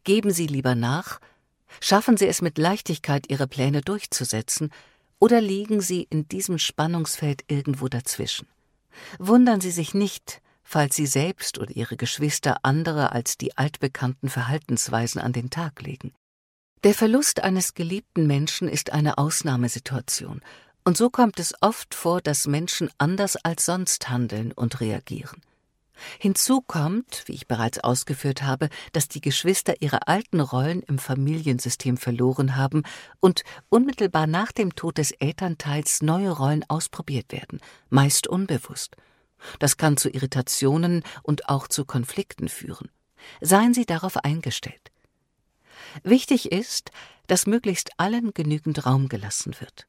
Geben Sie lieber nach? Schaffen Sie es mit Leichtigkeit, Ihre Pläne durchzusetzen? Oder liegen Sie in diesem Spannungsfeld irgendwo dazwischen? Wundern Sie sich nicht, falls Sie selbst oder Ihre Geschwister andere als die altbekannten Verhaltensweisen an den Tag legen. Der Verlust eines geliebten Menschen ist eine Ausnahmesituation, und so kommt es oft vor, dass Menschen anders als sonst handeln und reagieren. Hinzu kommt, wie ich bereits ausgeführt habe, dass die Geschwister ihre alten Rollen im Familiensystem verloren haben und unmittelbar nach dem Tod des Elternteils neue Rollen ausprobiert werden, meist unbewusst. Das kann zu Irritationen und auch zu Konflikten führen. Seien Sie darauf eingestellt. Wichtig ist, dass möglichst allen genügend Raum gelassen wird.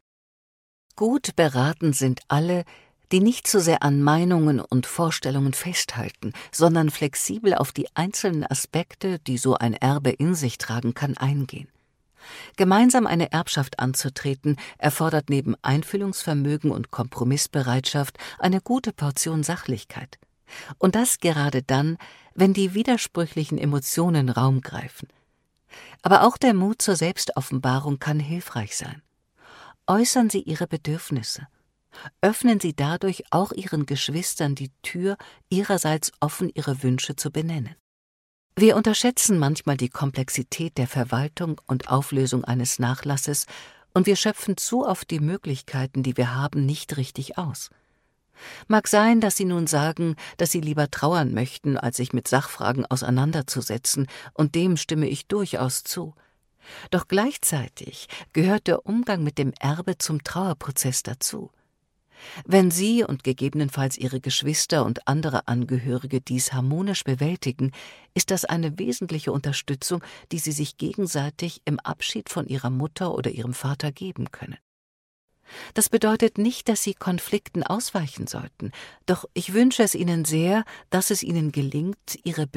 Gut beraten sind alle, die nicht zu sehr an Meinungen und Vorstellungen festhalten, sondern flexibel auf die einzelnen Aspekte, die so ein Erbe in sich tragen kann, eingehen. Gemeinsam eine Erbschaft anzutreten, erfordert neben Einfühlungsvermögen und Kompromissbereitschaft eine gute Portion Sachlichkeit. Und das gerade dann, wenn die widersprüchlichen Emotionen Raum greifen. Aber auch der Mut zur Selbstoffenbarung kann hilfreich sein. Äußern Sie Ihre Bedürfnisse. Öffnen Sie dadurch auch Ihren Geschwistern die Tür, ihrerseits offen ihre Wünsche zu benennen. Wir unterschätzen manchmal die Komplexität der Verwaltung und Auflösung eines Nachlasses und wir schöpfen zu oft die Möglichkeiten, die wir haben, nicht richtig aus. Mag sein, dass Sie nun sagen, dass Sie lieber trauern möchten, als sich mit Sachfragen auseinanderzusetzen, und dem stimme ich durchaus zu. Doch gleichzeitig gehört der Umgang mit dem Erbe zum Trauerprozess dazu. Wenn Sie und gegebenenfalls Ihre Geschwister und andere Angehörige dies harmonisch bewältigen, ist das eine wesentliche Unterstützung, die Sie sich gegenseitig im Abschied von Ihrer Mutter oder Ihrem Vater geben können. Das bedeutet nicht, dass Sie Konflikten ausweichen sollten, doch ich wünsche es Ihnen sehr, dass es Ihnen gelingt, Ihre